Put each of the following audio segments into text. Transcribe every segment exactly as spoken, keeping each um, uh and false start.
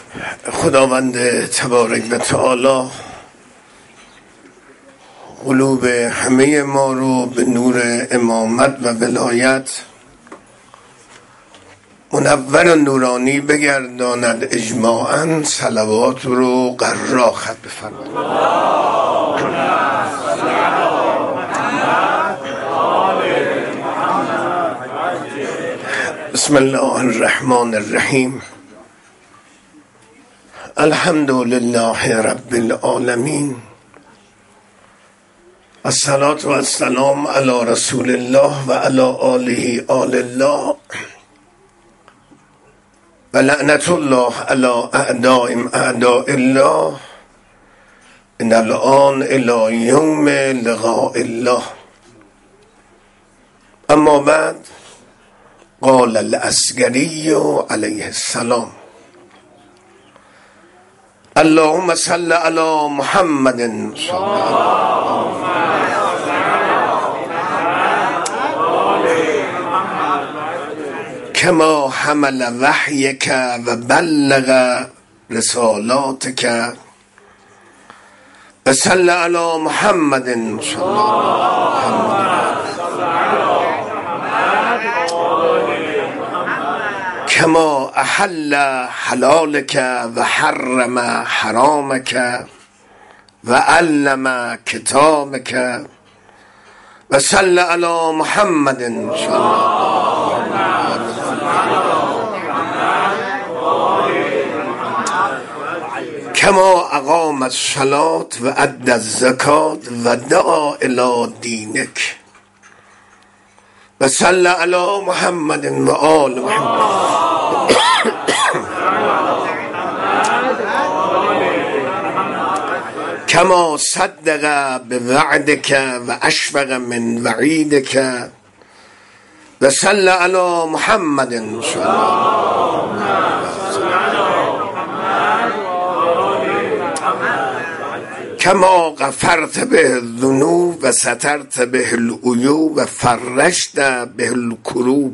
خداوند تبارک و تعالی قلوب همه ما رو به نور امامت و ولایت منور و نورانی بگرداند. اجماعاً صلوات رو قرا خط بفرمایید. بسم الله الرحمن الرحیم. الحمد لله رب العالمین. الصلاة و السلام علی رسول الله و علی آله آل الله و لعنت الله علی اعدائهم اعداء الله من الآن الی یوم لقاء الله. اما بعد، قال العسکری علیه السلام: اللهم صل علی محمد صلی الله کما حمل وحیک و بلغ رسالاتک و صل علی محمد صلی الله کما احل حلالک و حرم حرامک و علم کتابک و صل علی محمد صلی الله کما اقام الصلاة و ادى الزکاة و دعا الی دینک و صل علی محمد و آل محمد کما صدق بوعدک و اشفق من وعیدک و صل علی محمد صلی الله کما غفرت به الذنوب و سترت به العیوب و فرجت به الکروب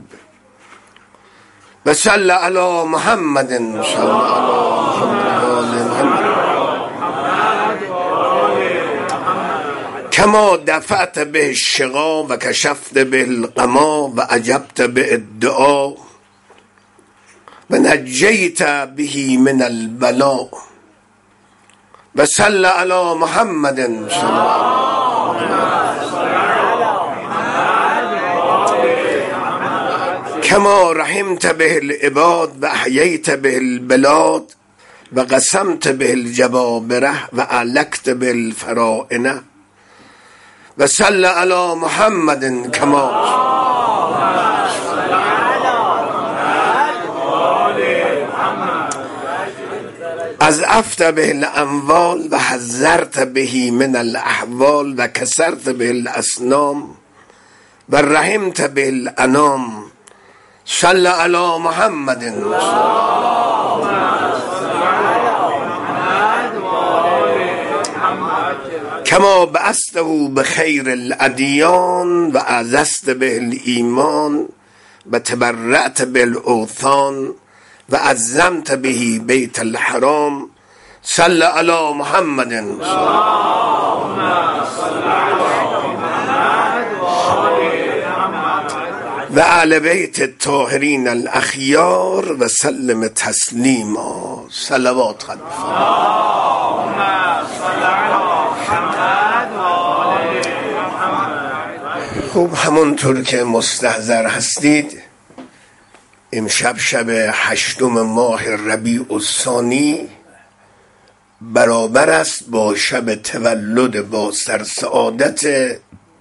و صل علی محمد صلی الله علیه محمد کما دفعت به الشقا و کشفت به الغما و اجبت به الدعا و نجیت به من البلاء و صل علی محمد صلی الله کما رحمت به العباد و احییت به البلاد و قسمت به الجبابره و علکت به الفرائنه و صل علی محمد کما از افت به الاموال و حذرت به من الاحوال و کسرت به الاسنام و رحمت به الانام. صل علی محمد کما بعثته بخیر الادیان و اعززت به الایمان و تبرأت بالاوثان و عظمت به بیت الحرام. صل علی محمد و اهل بیت الطاهرین الاخیار و سلم تسلیما. صلوات خد خوب، همونطور که مستحضر هستید، امشب شب هشتم ماه ربیع الثانی برابر است با شب تولد با سرسعادت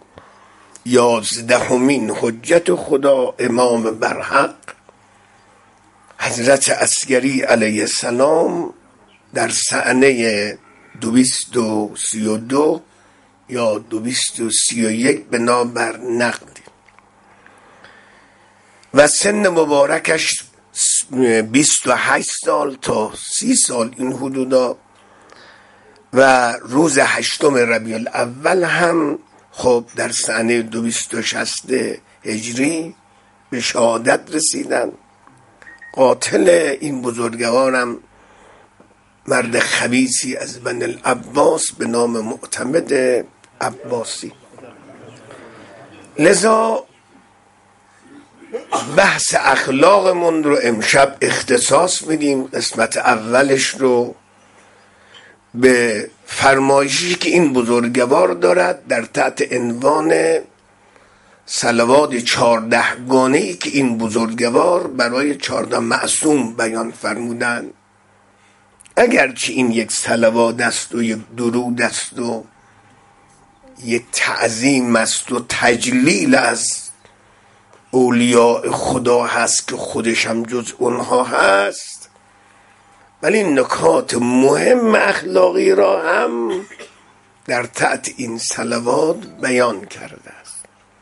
یازدهمین حجت خدا امام برحق حضرت عسکری علیه السلام در سعنه دویست و سی و دو یا دویست و سی و یک بنابر نقد و سن مبارکش بیست و هشت سال تا سی سال این حدودا و روز هشتم ربیع الاول هم خب در سنه دویست و شصت هجری به شهادت رسیدن. قاتل این بزرگوارم مرد خبیثی از بن العباس به نام معتمد عباسی. لذا بحث اخلاقمون رو امشب اختصاص میدیم، قسمت اولش رو به فرمایشی که این بزرگوار دارد در تحت عنوان صلوات چهارده گانه‌ای که این بزرگوار برای چهارده معصوم بیان فرمودند. اگرچه این یک صلوات است و یک درود است و یک تعظیم است و تجلیل از اولیاء خدا هست که خودش هم جز اونها هست، ولی نکات مهم اخلاقی را هم در تحت این صلوات بیان کرده است.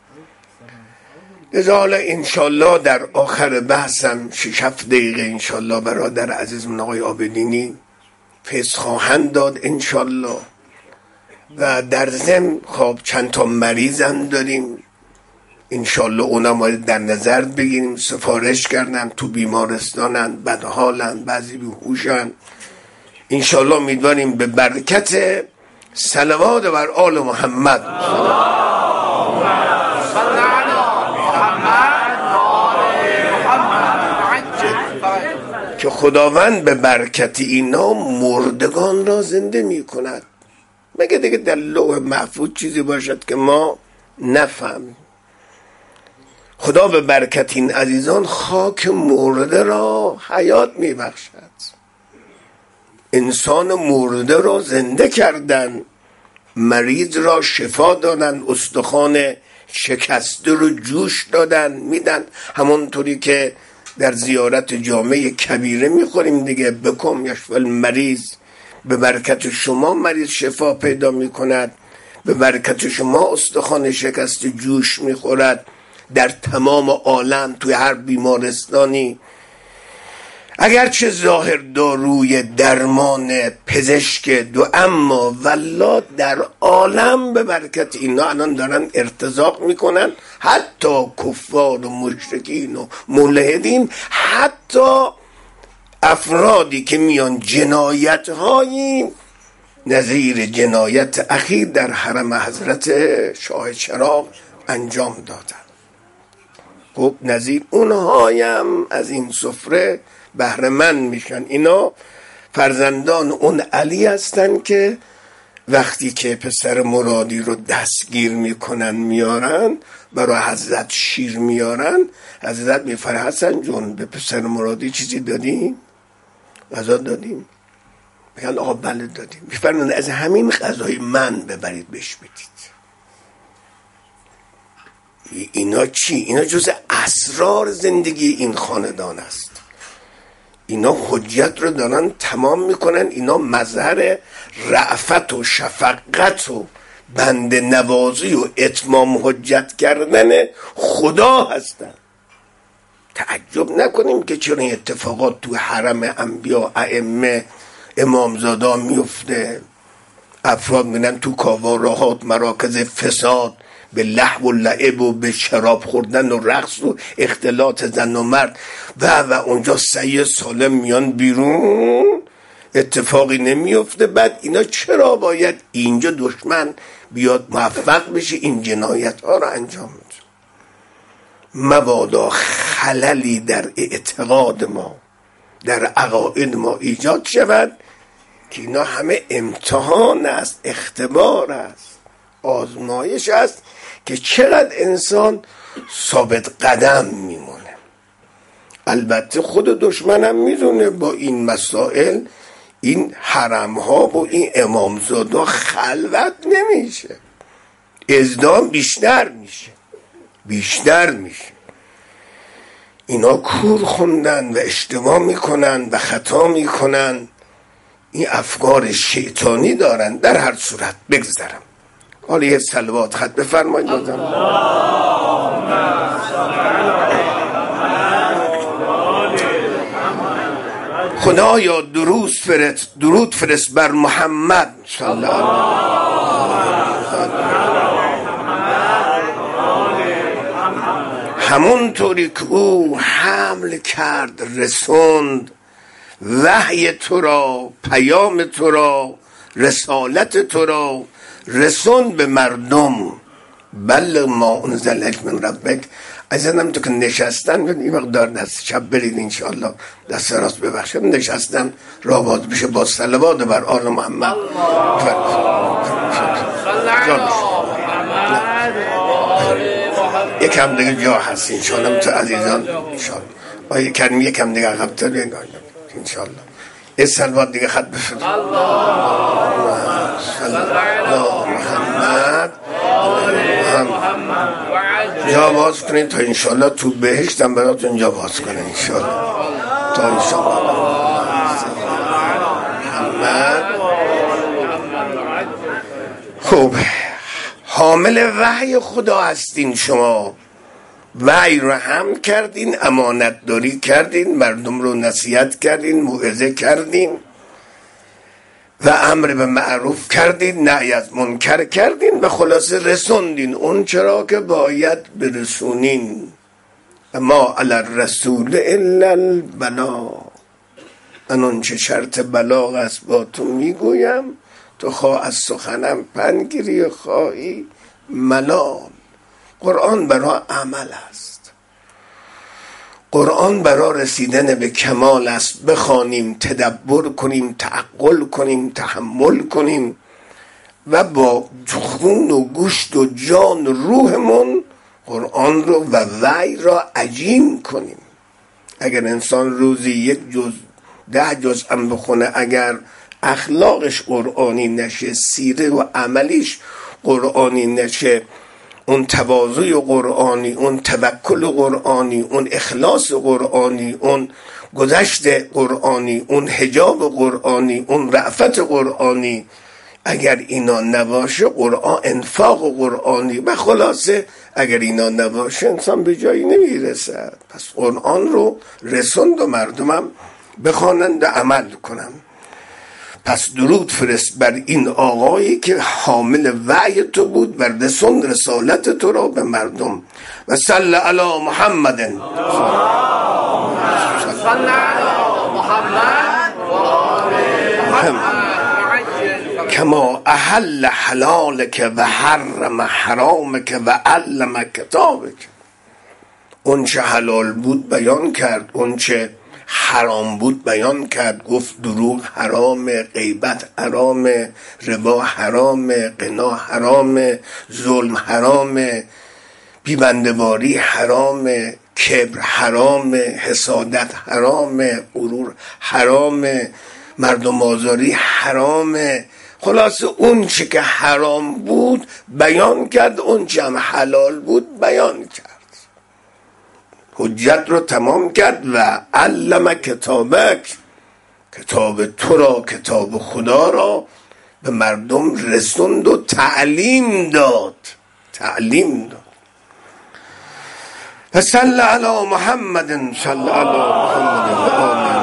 لذا حالا انشالله در آخر بحثم شش هفت دقیقه انشالله برادر عزیزمون آقای عابدینی فیض خواهند داد انشالله. و در ضمن خب چند تا مریضم داریم انشالله اونا ما در نظر بگیریم. سفارش کردن تو بیمارستانن، بدحالن، بعضی بیهوشن. انشالله امیدواریم به برکت صلوات بر آل محمد که خداوند به برکت اینا مردگان را زنده می کند. مگه دیگه در لوح محفوظ چیزی باشد که ما نفهمیم؟ خدا به برکت این عزیزان خاک مرده را حیات می بخشد. انسان مرده را زنده کردن، مریض را شفا دادن، استخوان شکسته رو جوش دادن میدن، همونطوری که در زیارت جامع کبیره میخوریم دیگه، بکم یشفل مریض، به برکت شما مریض شفا پیدا میکند، به برکت شما استخوان شکسته جوش میخورد. در تمام عالم توی هر بیمارستانی اگرچه ظاهر داروی درمان پزشک دو، اما والله در عالم به برکت اینا الان دارن ارتزاق میکنن، حتی کفار و مشرکین و ملحدین، حتی افرادی که میان جنایت هایی نظیر جنایت اخیر در حرم حضرت شاه چراغ انجام دادن. خب نظیر اونهایم از این سفره بهره مند میشن. اینا فرزندان اون علی هستن که وقتی که پسر مرادی رو دستگیر میکنن میارن برای حضرت شیر میارن، حضرت میفره حسن جون به پسر مرادی چیزی دادیم؟ غذا دادیم؟ میگن آقا بله دادیم. میفرمایند از همین غذای من ببرید بهش بدید. اینا چی؟ اینا جز اسرار زندگی این خاندان است. اینا حجت رو دارن تمام میکنن. اینا مظهر رأفت و شفقت و بند نوازی و اتمام حجت کردن خدا هستن. تعجب نکنیم که چرا این اتفاقات تو حرم انبیا ائمه امامزادا میفته. افراد میرن تو کاواراهات، مراکز فساد، به لهو و لعب و به شراب خوردن و رقص و اختلاط زن و مرد و و اونجا سعی سالم میان بیرون، اتفاقی نمیفته. بعد اینا چرا باید اینجا دشمن بیاد موفق بشه این جنایت ها رو انجام بده؟ مبادا خللی در اعتقاد ما، در عقاید ما ایجاد شود که اینا همه امتحان است، اختبار است، آزمایش است که چقدر انسان ثابت قدم میمونه. البته خود دشمن هم میدونه با این مسائل این حرم ها و این امامزادا خلوت نمیشه، ازدام بیشتر میشه بیشتر میشه. اینا کور خوندن و اشتباه میکنن و خطا میکنن، این افکار شیطانی دارن. در هر صورت بگذرم حالا یه صلوات خط بفرمایید. خدایا درود فرست درود فرست بر محمد صلی الله علیه همون طوری که او حمل کرد رسوند وحی تو را، پیام تو را، رسالت تو را رسون به مردم. بلغ ما انزل الیک من ربک. عزیزانم تو که نشستن این مقدار دست شب برید انشاءالله دست راست ببخشم، نشستن را باز بشه با صلوات بر آل محمد. یکم دیگه جا هست انشاءالله تو عزیزان انشاءالله. آیه کریم یکم دیگه عقب تر بیاین انشاءالله. یه صلوات دیگه خط بفرمایید. اللهم صل علی محمد. جا باز کنید تا انشاءالله تو بهشتم براتون جا باز کنید انشاءالله. تا انشاءالله محمد. خب حامل وحی خدا هستین شما، وحی رو هم کردین، امانت داری کردین، مردم رو نصیحت کردین، موعظه کردین و امر به معروف کردین، نهی از منکر کردین و خلاصه رسوندین اون چرا که باید برسونین. اما علی الرسول الا البلاغ. اون چه شرط بلاغ است با تو میگویم، تو خواه از سخنم پندگیری خواهی ملال. قرآن برای عمل است، قرآن برای رسیدن به کمال است. بخوانیم، تدبر کنیم، تعقل کنیم، تحمل کنیم و با خون و گوشت و جان و روحمون قرآن رو و وحی را عجین کنیم. اگر انسان روزی یک جز ده جز هم بخونه، اگر اخلاقش قرآنی نشه، سیره و عملیش قرآنی نشه، اون تواضع قرآنی، اون توکل قرآنی، اون اخلاص قرآنی، اون گذشت قرآنی، اون حجاب قرآنی، اون رأفت قرآنی، اگر اینا نباشه قرآن انفاق قرآنی و خلاصه اگر اینا نباشه انسان به جایی نمیرسد. پس قرآن رو رسوند و مردمم بخوانند و عمل کنند. پس درود فرست بر این آقایی که حامل وحی تو بود و رسوند رسالت تو را به مردم. و صلی علی محمد. صلی علی محمد و آل محمد کما احل حلالک و حرم حرامک و علم کتابک. اون چه حلال بود بیان کرد، اون چه حرام بود بیان کرد. گفت دروغ حرام، غیبت حرام، ربا حرام، قنا حرام، ظلم حرام، بیبنده‌واری حرام، کبر حرام، حسادت حرام، غرور حرام، مردم آزاری حرام. خلاص اون چه که حرام بود بیان کرد، اون چه هم حلال بود بیان کرد. حجت رو تمام کرد و علم کتابک. کتاب تو را، کتاب خدا را به مردم رسوند و تعلیم داد. تعلیم داد. و صلی علی محمد. صلی علی محمد و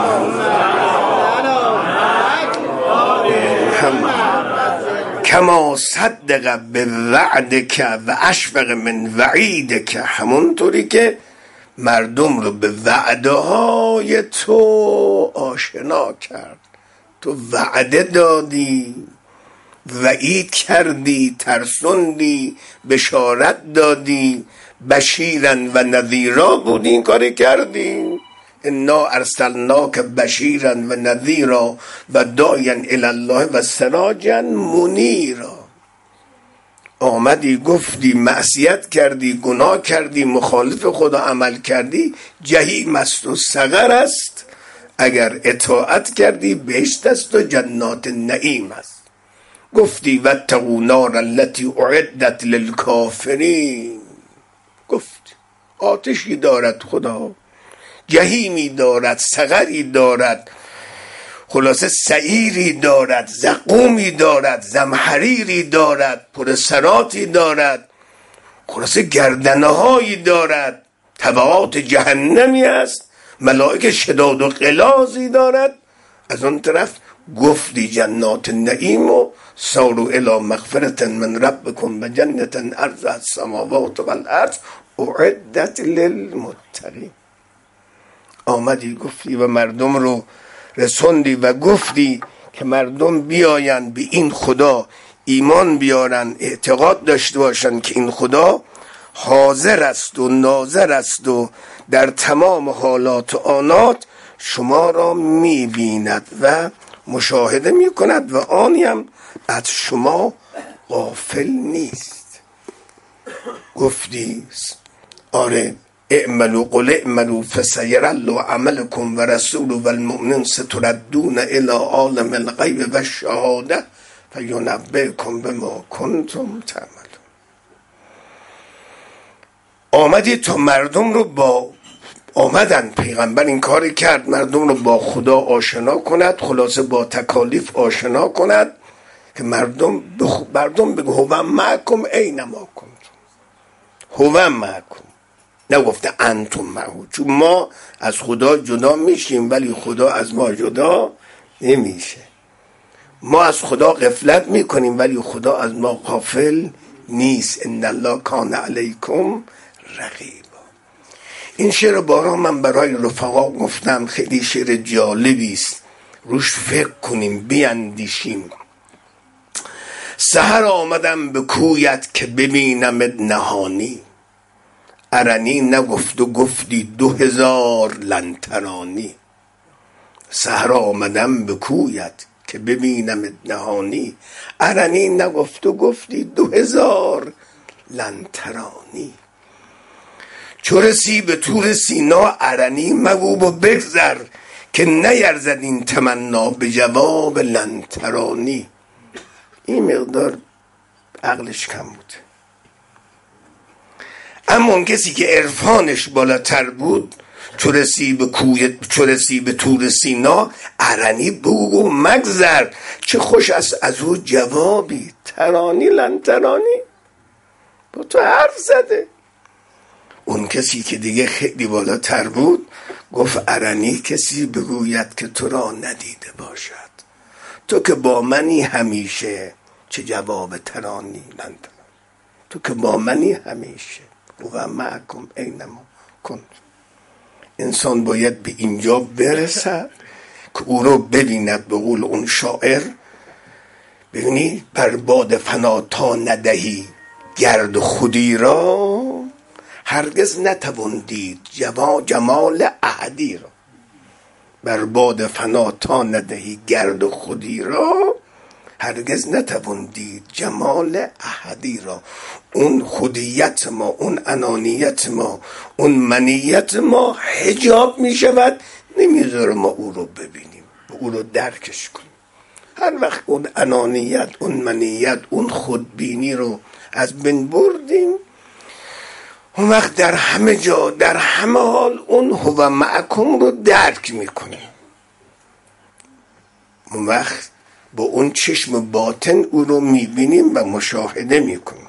آل محمد کما صدق به وعدک و اشفق من وعیدک. همونطوری که مردم رو به وعده های تو آشنا کرد. تو وعده دادی، وعید کردی، ترسوندی، بشارت دادی، بشیرن و نذیرا بودی، این کاری کردی. انا ارسلناک بشیرا و نذیرا و داعیا الی الله و سراجا منیرا. آمدی گفتی، معصیت کردی، گناه کردی، مخالف خدا عمل کردی، جهنم است و سقر است. اگر اطاعت کردی بهشت است و جنات نعیم است. گفتی واتقوا نار التي اعدت للکافرین. گفت آتشی دارد خدا، جهیمی دارد، سقری دارد، خلاصه سعیری دارد، زقومی دارد، زمحریری دارد، پرسراتی دارد، خلاصه گردنه هایی دارد، طبعات جهنمی است، ملائک شداد و غلاظی دارد. از اون طرف گفتی جنات نعیم و ساروا الی مغفرة من ربکم و جنة عرضها السماوات والارض اعدت للمتقین. آمدی گفتی و مردم رو رسوندی و گفتی که مردم بیاین به این خدا ایمان بیارن، اعتقاد داشته باشن که این خدا حاضر است و ناظر است و در تمام حالات و آنات شما را میبیند و مشاهده میکند و آنی هم از شما غافل نیست. گفتی آره اعملوا قل اعملوا فسیر الله عملکم و رسول و المؤمنون ستردون الی عالم الغیب و الشهاده فینبئکم بما کنتم تعملون. آمدی تا مردم رو با آمدن پیغمبر این کار کرد، مردم رو با خدا آشنا کند، خلاصه با تکالیف آشنا کند که مردم بخ... مردم بگو هو معکم اینما کنتم، هو معکم، نگفته انتم معه، چون ما از خدا جدا میشیم ولی خدا از ما جدا نمیشه. ما از خدا غفلت میکنیم ولی خدا از ما غافل نیست. ان الله کان علیکم رقیبا. این شعر بارا من برای رفقا گفتم، خیلی شعر جالبی است، روش فکر کنیم بیاندیشیم. سحر آمدم به کویت که ببینم نهانی، ارنی نگفت و گفتی دو هزار لنترانی. سحر آمدم به کویت که ببینم نهانی، ارنی نگفت و گفتی دو هزار لنترانی. چو رسی به طور سینا ارنی مگو و بگذر، که نیرزد این تمنا به جواب لنترانی. این مقدار عقلش کم بود، اما اون کسی که عرفانش بالاتر بود چو رسی به کوی چو رسی به طور سینا ارنی بگو و مگذر، چه خوش است از او جوابی ترانی لنترانی. با تو حرف زده. اون کسی که دیگه خیلی بالاتر بود گفت ارنی کسی بگوید که تو را ندیده باشد، تو که با منی همیشه چه جواب ترانی لنترانی. تو که با منی همیشه و معکم اینما کنت. انسان باید به اینجا برسد که او رو ببیند. به قول اون شاعر ببینی بر باد فنا تا ندهی گرد خودی را، هرگز نتوان دید جمال احدی را. بر باد فنا تا ندهی گرد خودی را، هرگز نتوان دید جمال احدی را. اون خودیت ما، اون انانیت ما، اون منیت ما حجاب می شود، نمیذاره ما او رو ببینیم، او رو درکش کنیم. هر وقت اون انانیت، اون منیت، اون خودبینی رو از بین بردیم، اون وقت در همه جا در همه حال اون هو معکم رو درک میکنیم. اون وقت با اون چشم باطن او رو میبینیم و مشاهده میکنیم.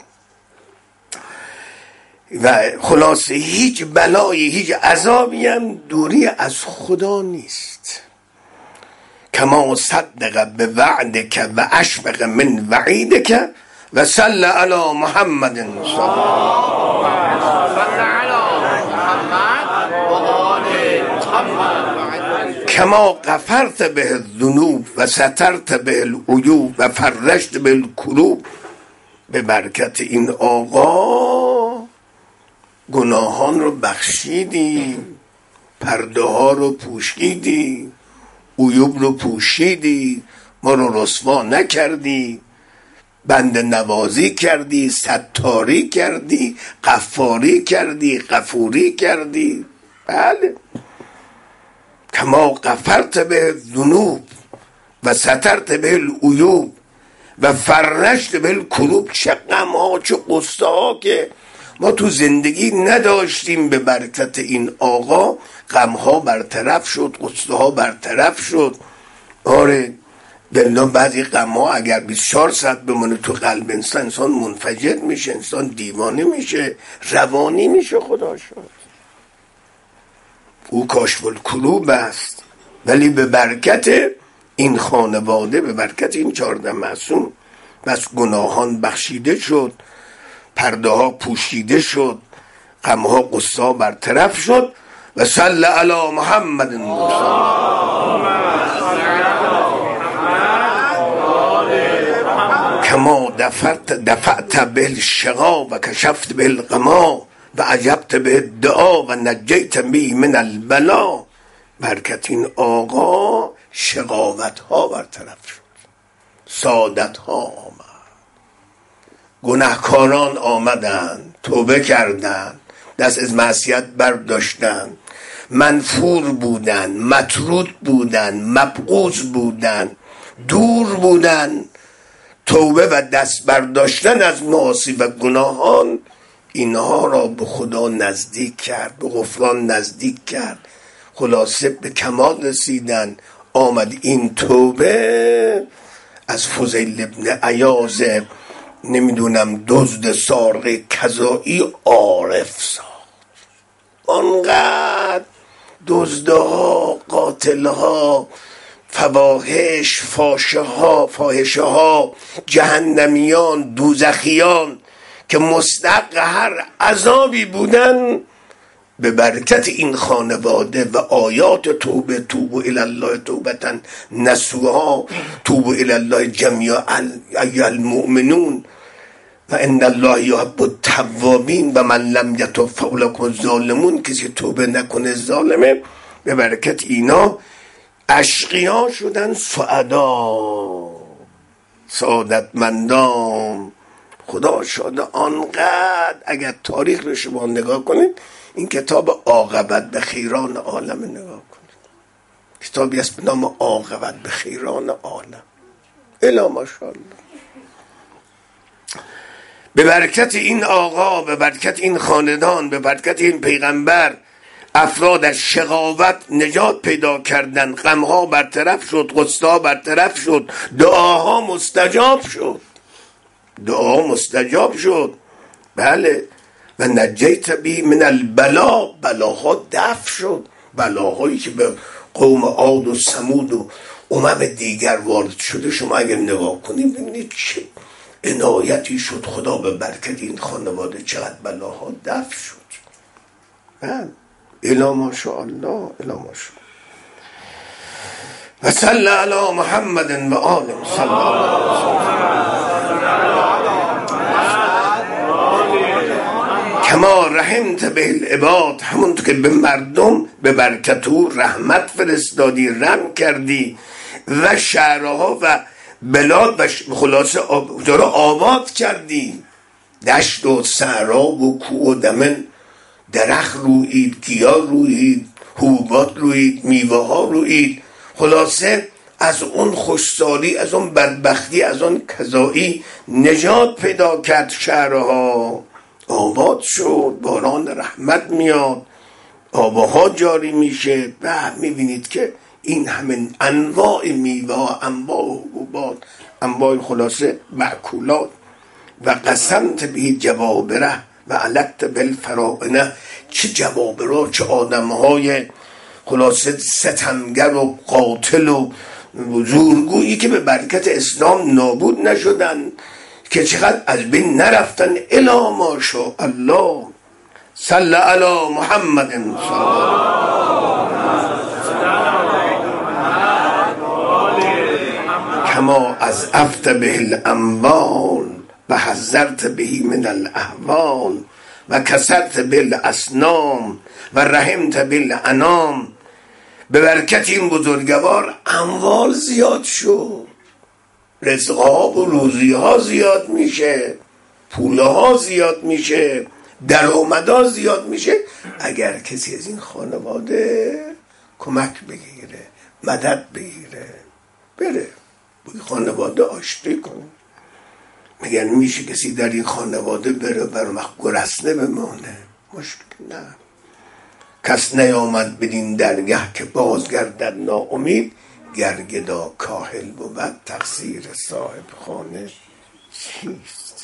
و خلاصه هیچ بلایی، هیچ عذابی هم دوری از خدا نیست. کما صدق به وعدک و اشفق من وعیدک و صلی علی محمد صلی کما غفرت به الذنوب و سترت به العیوب و فرجت به الکروب. به برکت این آقا گناهان رو بخشیدی، پرده ها رو پوشیدی، عیوب رو پوشیدی، ما رو رسوا نکردی، بند نوازی کردی، ستاری کردی، غفاری کردی، غفوری کردی. بله. کما غفرت به الذنوب و سترت به العیوب و فرجت به الکروب. چه غم ها، چه قصه ها که ما تو زندگی نداشتیم، به برکت این آقا غم ها برطرف شد، قصه ها برطرف شد. آره دلنا بعضی غم ها اگر بیست و چهار ساعت بمونه تو قلب انسان، انسان منفجر میشه، انسان دیوانه میشه، روانی میشه. خدا شد او کاشف الکروب است. ولی به برکت این خانواده، به برکت این چهارده معصوم، بس گناهان بخشیده شد، پرده ها پوشیده شد، غم ها قصه ها برطرف شد. و صلی علی محمد. دفعت دفعت بالشقا و کشفت بالغما و عجبت به دعا و نجیت بی من البلا. برکت این آقا شقاوت ها برطرف شد، سعادت ها آمد، گناهکاران آمدند، توبه کردند، دست از معصیت برداشتند، منفور بودند، مطرود بودند، مبغوض بودند، دور بودند. توبه و دست برداشتن از معاصی و گناهان اینها را به خدا نزدیک کرد، به غفران نزدیک کرد، خلاصه به کمال رسیدن. آمد این توبه از فضیل ابن عیاض نمیدونم دزد سارق کذایی عارف ساخت. آنقدر دزدها، قاتلها، فواحش، فاشه ها، فاحشه ها، جهنمیان، دوزخیان که مستحق هر عذابی بودن، به برکت این خانواده و آیات توبه، توبوا الی الله توبة نصوحا، توبوا الی الله جمیعا ایها المؤمنون و ان الله یحب التوابین و من لم یتب فاولئک الظالمون. کسی توبه نکنه ظالمه. به برکت اینا اشقیا شدن سعدا، سعادتمندان. خدا شاده. آنقدر اگر تاریخ رو شما نگاه کنید، این کتاب عاقبت به خیران عالم نگاه کنید، کتابی است به نام عاقبت به خیران عالم. الا ماشاءالله. به برکت این آقا، به برکت این خاندان، به برکت این پیغمبر، افراد از شقاوت نجات پیدا کردن، غمها برطرف شد، غصه‌ها برطرف شد، دعاها مستجاب شد، دعا مستجاب شد. بله. و نجیت بی من البلا، بلاها دفع شد، بلاهایی که به قوم عاد و ثمود و امم دیگر وارد شده. شما اگر نگاه کنید ببینید چه عنایتی شد خدا به برکت این خانواده، چقدر بلاها دفع شد. بله. الا ماشاءالله، الا ماشاءالله. و صلی علی محمد و آله صلی الله علیه کما رحمت به العباد، همونطور که به مردم به برکت او رحمت فرستادی، رحم کردی. و شهرها و بلاد و خلاصه را آباد کردی، دشت و صحرا و کوه و دمن، درخت رویید، گیاه رویید، حبوبات رویید، میوه ها رویید. خلاصه از اون خوشسالی، از اون بدبختی، از اون کذایی نجات پیدا کرد. شهرها آباد شد، باران رحمت میاد، آبها جاری میشه. و میبینید که این همه انواع میوه، انواع حبوبات، انواع خلاصه مأکولات. و قسمت به جوابره و علت بالفرائنه، چه جوابره، چه آدمهای خلاصه ستمگر و قاتل و زورگویی که به برکت اسلام نابود نشدن، که چقدر از بین نرفتن. الا ماشاء الله. صلی علی محمد صلی کما از افت به الاموال و حذرت بهی من الاحوال و کسرت بالاسنام و رحمت بالانام. به برکت این بزرگوار اموال زیاد شد، رزقها و روزیها زیاد میشه، پولها زیاد میشه، درآمدها زیاد میشه. اگر کسی از این خانواده کمک بگیره، مدد بگیره، بره با این خانواده آشتی کنه. مگر میشه کسی در این خانواده بره بر وقت گرسنه بمانه؟ مشکل نه. کس نیامد بدین درگه که بازگردد ناامید، گرگدا کاهل بود تقصیر صاحب خانه چیست؟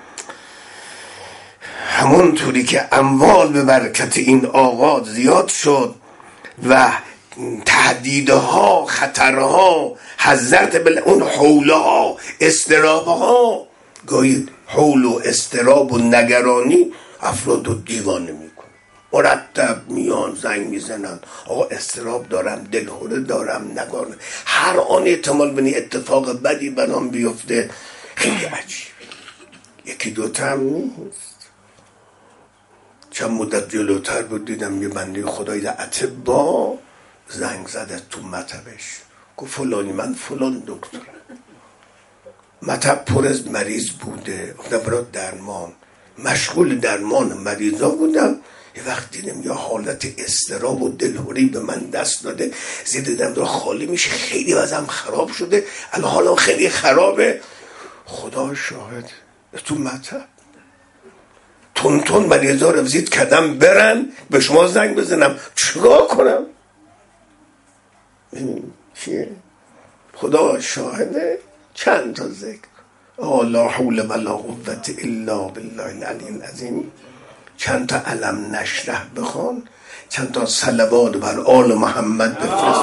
همون طوری که اموال به برکت این آقا زیاد شد و تهدیدها، خطرها، حذرت بل اون حولها، استرابها، گاهی حول و استراب و نگرانی افراد رو دیوانه میکنه. مرتب میان زنگ میزنن، آقا استراب دارم، دلهوره دارم، نگارم. هر آن احتمال بنی اتفاق بدی برام بیفته. خیلی عجیب. یکی دوتا هم نیست. چند مدت جلوتر بود دیدم یه بنده خدای در اتبا زنگ زده تو مطبش، گفت فلانی من فلان دکترم، مطب پر از مریض بوده، گفتم برای درمان، مشغول درمان مریضا بودم. یه وقت دیدم یا حالت اضطراب و دلهوری به من دست داده، زیدم داره خالی میشه، خیلی وضعم خراب شده، الان حالا خیلی خرابه. خدا شاهد تو مطب تون تون مریضا رو زید کردم برن به شما زنگ بزنم، چیکار کنم؟ چیه؟ خدا شاهده. چند تا ذکر لا حول ولا قوة الا بالله العلی العظیم، چند تا علم نشرح بخون، چند تا صلوات بر آل محمد بفرست.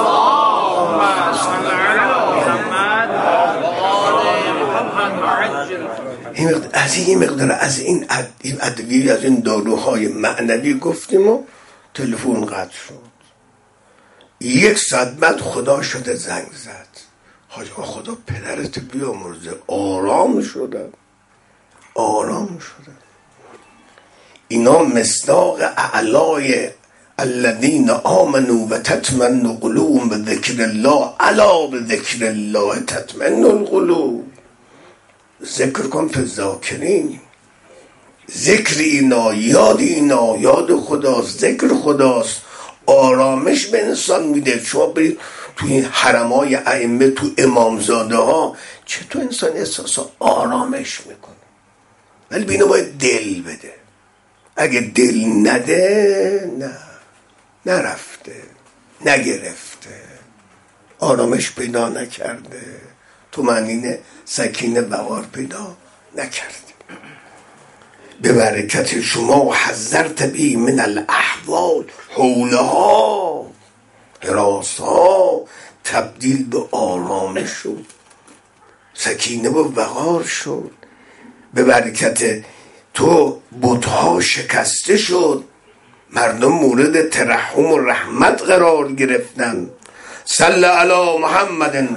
از این مقدار از این ادویه از این داروهای معنوی گفتیم و تلفن قطع شد. یک ساعت بعد خدا شده زنگ زد، حاج خدا پدرت بیامرزه. آرام شدم آرام شدم. اینا مصداق اعلای الذین آمنوا و تطمئن قلوبهم بذکر الله، الا بذکر الله تطمئن القلوب. ذکر کن فی الذاکرین، ذکر اینا، یاد اینا، یاد خداست، ذکر خداست، آرامش به انسان میده. شما برید توی حرمای ائمه، تو امامزاده ها، چطور انسان احساس آرامش میکنه؟ ولی بینو باید دل بده. اگه دل نده، نه نرفته، نگرفته، آرامش پیدا نکرده، طمأنینه سکینه بهار پیدا نکرده. به برکت شما حذرت بی من الاحوال، حولها حراسها تبدیل به آرامش شد، سکینه و بهار شد. به برکت تو بتها شکسته شد، مردم مورد ترحم و رحمت قرار گرفتن. صلی علی محمد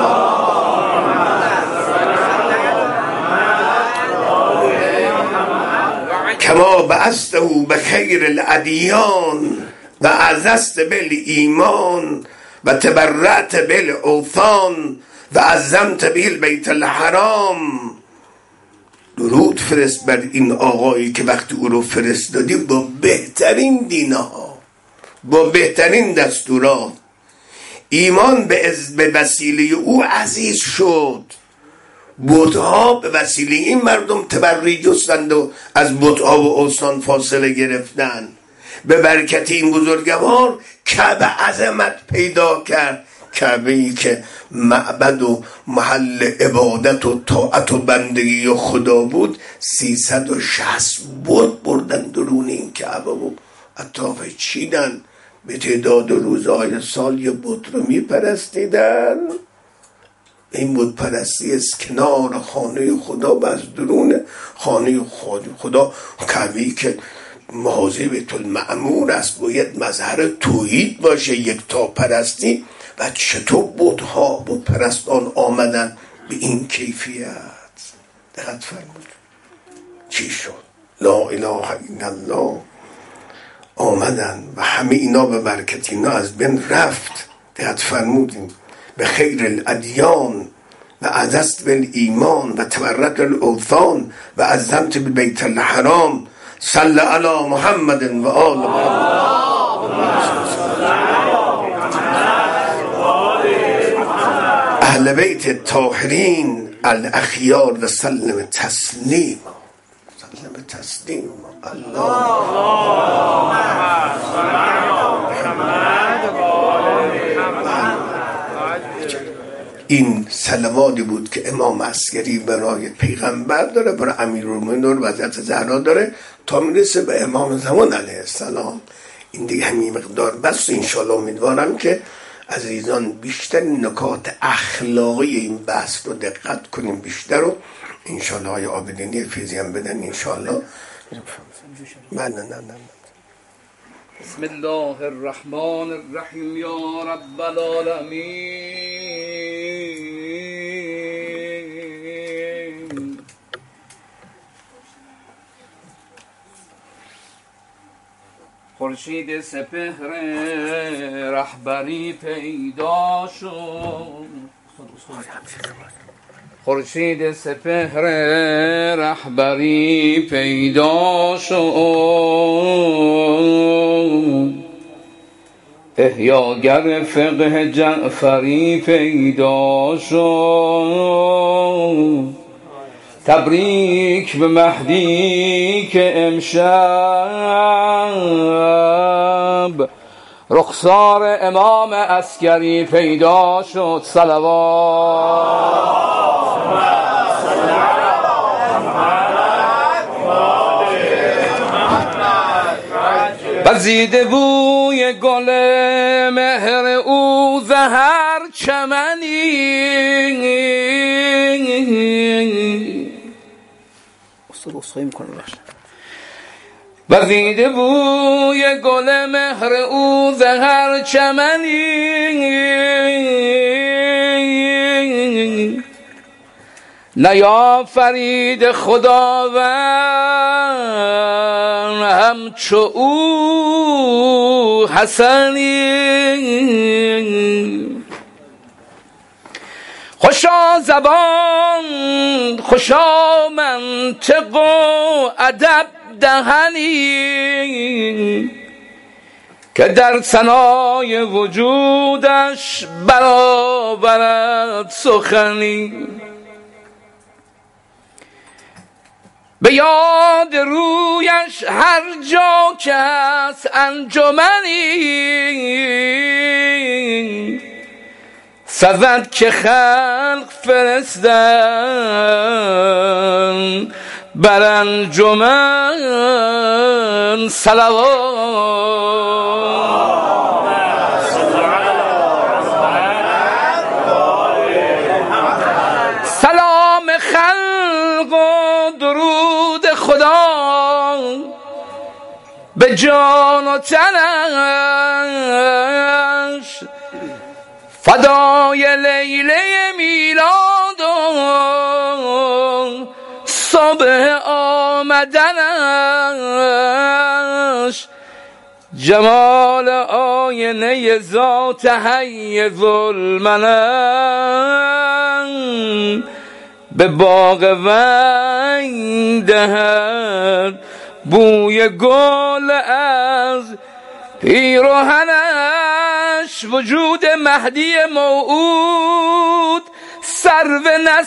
کما بعثته بخیر الادیان و عززت بالایمان و تبرعت بالاوثان و عظمت بالبیت الحرام. درود فرست بر این آقایی که وقتی او رو فرستادی با بهترین دینها، با بهترین دستورات، ایمان به وسیله او عزیز شد. بتها به وسیله این مردم تبری جستند و از بتها و اوثان فاصله گرفتن. به برکت این بزرگوار کعبه عظمت پیدا کرد، کعبه ای که معبد و محل عبادت و طاعت و بندگی و خدا بود. سیصد و شصت بت بردن درون این کعبه و اطراف چیدن. به تعداد روزهای سال یه بت رو میپرستیدن. این بت پرستی از کنار خانه خدا و از درون خانه خدا. کعبه‌ای که محاذی بیت المعمور است باید مظهر توحید باشه، یک تا پرستی. و چطور بتها بت پرستان آمدن به این کیفیت؟ دقت فرمود چی شد؟ لا اله الا الله آمدن و همه اینا به برکت اینا از بین رفت. دقت فرمودیم به خیر الادیان و عززت بالایمان و تبرت الاوثان و عظمت بالبیت الحرام. صلی علی محمد و آل محمد. اهل بیت الطاهرین الاخیار و سلم تسلیم. سلم تسلیم. الله این صلواتی بود که امام عسکری برای پیغمبر داره، برای امیرالمومنین و حضرت زهرا داره، تا میرسه به امام زمان علیه السلام. این دیگه همین مقدار بس. انشالله امیدوارم که عزیزان بیشتر نکات اخلاقی این بحث رو دقت کنیم بیشتر، و انشالله های آبدینی فیضی هم بدن انشالله. من نه نه نه بسم الله الرحمن الرحیم یا رب العالمین. خورشید سپهر رهبری پیدا شد خورشید سپهر رهبری پیدا شد احیاگر فقه جعفری پیدا شد تبریک به مهدی که امشب رخسار امام عسکری پیدا شد. صلوات وزیده بوی گل مهر او زهر چمنی استاد اصخایی میکنه وزیده بوی گل مهر او زهر چمنی نیا فرید خداوند همچو او حسنی خوشا زبان خوشا منطق و ادب دهنی که در ثنای وجودش برآورد سخنی به یاد رویش هر جا که هست انجمنی سزد که خلق فرستن بر انجمن. صلوات سلام خلق و درود خدا به جان و تنش فدای لیله میلاد و صبح آمدنش جمال آینه ذات حی ظلمنن به باغ وی دهد بوی گل از پیرهنش وجود مهدی موعود سرو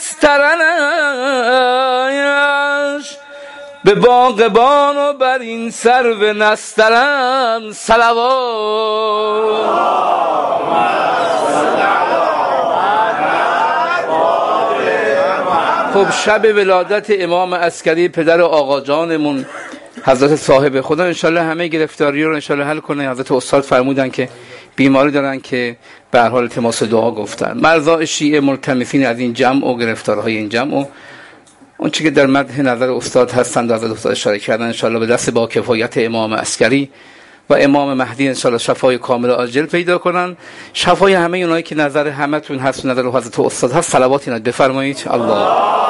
نسترنش به باغبان و بر این سرو نسترن. صلوات خب شب ولادت امام عسکری پدر آقا جانمون حضرت صاحب خدا انشالله همه گرفتاری رو انشالله حل کنه. حضرت استاد فرمودن که بیماری دارن که به هر حال تماس دعا گفتن. مرضا شیعه ملتمسین از این جمع و گرفتارهای این جمع و اون چی که در مدح نظر استاد هستند و حضرت استاد اشاره کردن انشالله به دست با کفایت امام عسکری و امام مهدی انشالله شفای کامل عاجل پیدا کنن. شفای همه اونایی که نظر همتون هست و نظر حضرت استاد هست. صلوات اینا بفرمایید. الله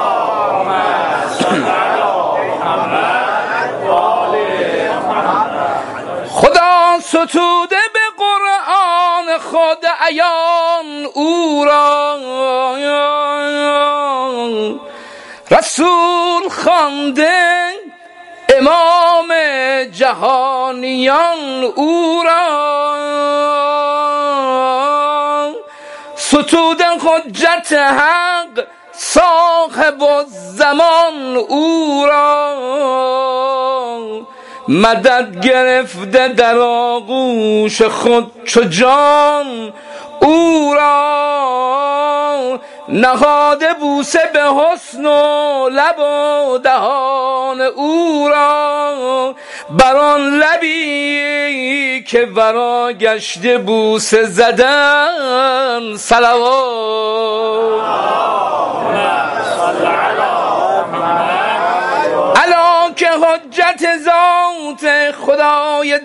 خدا ستوده به قرآن خود عیان او را رسول خوانده امام جهانیان او را ستوده حجت حق صاحب الزمان او را مدد گرفته در آغوش خود چو جان او را نهاده بوسه به حسن و لب و دهان او را بر آن لبی که ورا گشته بوسه زدن. صلوات الا که حجت ذات خدای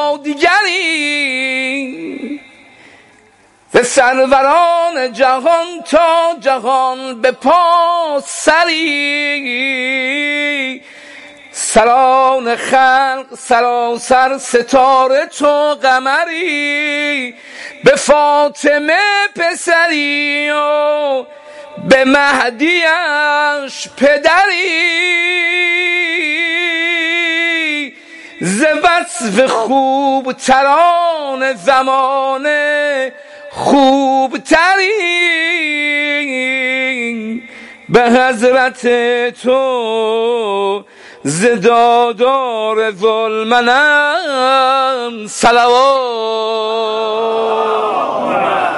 دادگری به سروران جهان تا جهان به پا سری سران خلق سراسر ستاره تو قمری، به فاطمه پسری و به مهدیش پدری، ز وصف خوب تران زمانه خوب تری، به حضرت تو ز دادار ظلمنم صلوات.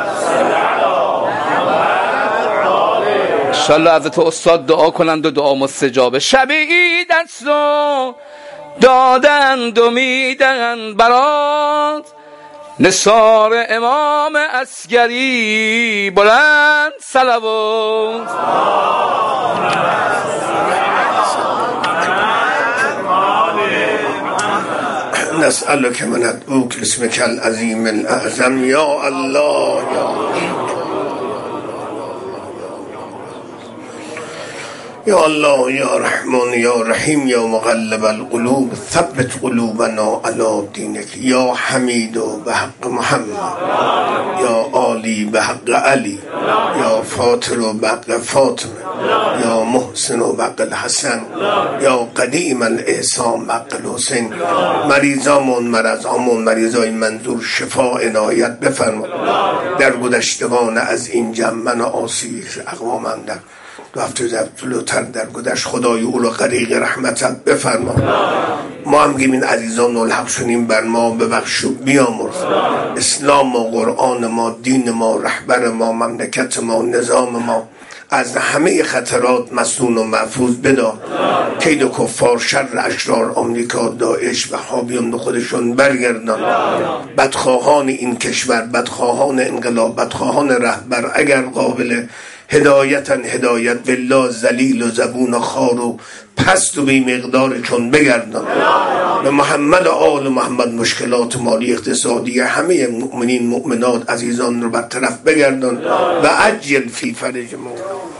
انشالله حضرت استاد دعا کنند و دعا مستجابه. شب عید است و دادند و میدند برات، نثار امام عسکری بلند صلوات. نسألك من ادعوك باسمك العظيم الاعظم يا الله يا يا الله يا رحمن يا رحيم يا مقلب القلوب ثبت قلوبنا على دينك يا حميد بحق محمد يا عالي بحق علي يا فاطر بحق فاطمه يا محسن بحق الحسن يا قديم الاحسان بحق الحسين. مریضامون مرضامون مریضای منظور شفا عنایت بفرما. در گذشتگان از این جمع آسیب اقوامم در دو هفته جلوتر در گذشت خدای او را غریق رحمتت بفرما. ما هم گیم این عزیزان الحق شنیم بر ما ببخش و بیامرز. اسلام و قرآن ما، دین ما، رهبر ما، مملکت ما، نظام ما از همه خطرات مسنون و محفوظ بدار. کید و کفار، شر اشرار، آمریکا، داعش و حابیون خودشون برگردان. بدخواهان این کشور، بدخواهان انقلاب، بدخواهان رهبر اگر قابل هدایتن هدایت، والله ذلیل و زبون و خار و پست و بی مقدار چون بگردان. به محمد و آل محمد مشکلات مالی اقتصادی همه مؤمنین مؤمنات عزیزان رو برطرف بگردان و عجل فی فرج ما.